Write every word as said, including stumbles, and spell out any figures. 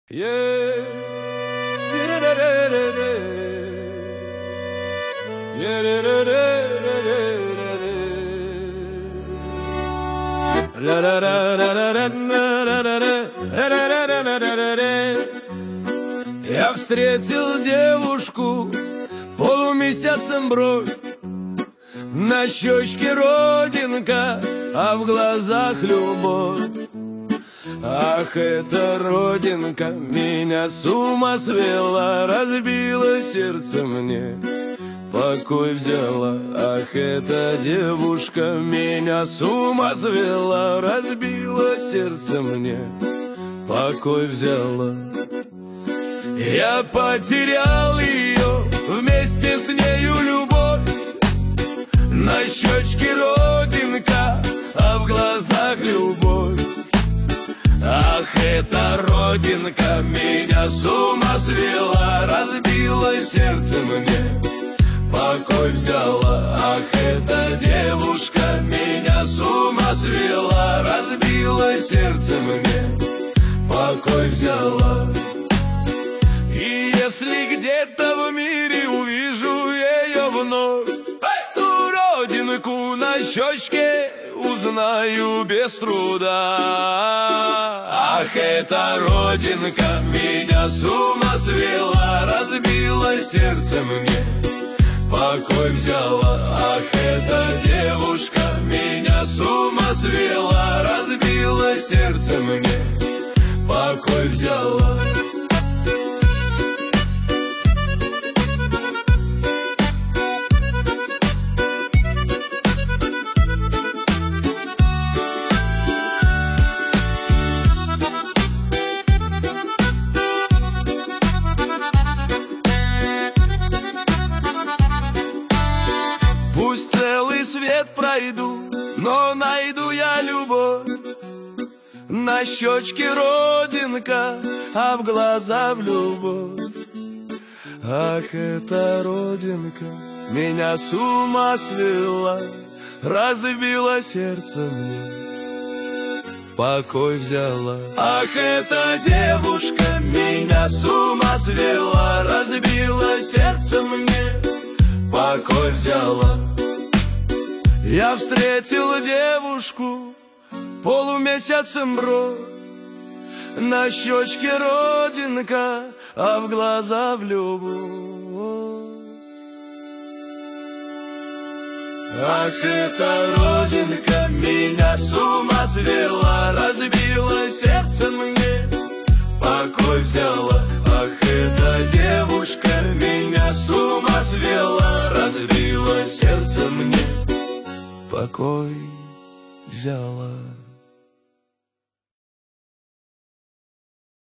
Yeah. Я встретил девушку, полумесяцем бровь, на щечке родинка, а в глазах любовь. Ах, эта родинка меня с ума свела, разбила сердце мне, покой взяла. Ах, эта девушка меня с ума свела, разбила сердце мне, покой взяла. Я потерял ее, вместе с нею любовь, на щечке родинка, а в глазах любовь. Ах, эта родинка меня с ума свела, разбила сердце мне, покой взяла. Ах, эта девушка меня с ума свела, разбила сердце мне, покой взяла. И если где-то в мире увижу ее вновь, ту родинку на щечке узнаю без труда. Ах, эта родинка меня с ума свела, разбила сердце мне, покой взяла. Ах, эта девушка меня с ума свела, разбила сердце мне, покой взяла. Пусть целый свет пройду, но найду я любовь. На щечке родинка, а в глаза в любовь. Ах, эта родинка меня с ума свела, разбила сердце мне, покой взяла. Ах, эта девушка меня с ума свела, разбила сердце мне, покой взяла. Я встретил девушку, полумесяцем бровь, на щечке родинка, а в глаза в любовь. Ах, эта родинка меня с ума свела, разбила сердце мне, покой взяла. Ах, эта девушка меня с ума свела, разбила сердце мне, покой взяла.